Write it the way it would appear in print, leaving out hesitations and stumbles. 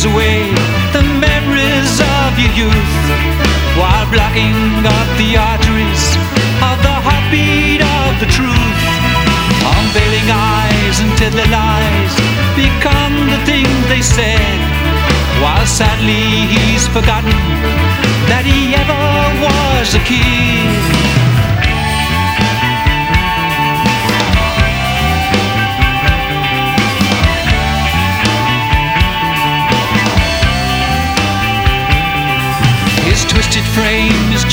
away the memories of your youth, while blocking up the arteries of the heartbeat of the truth. Unveiling eyes until their lies become the things they said, while sadly he's forgotten that he ever was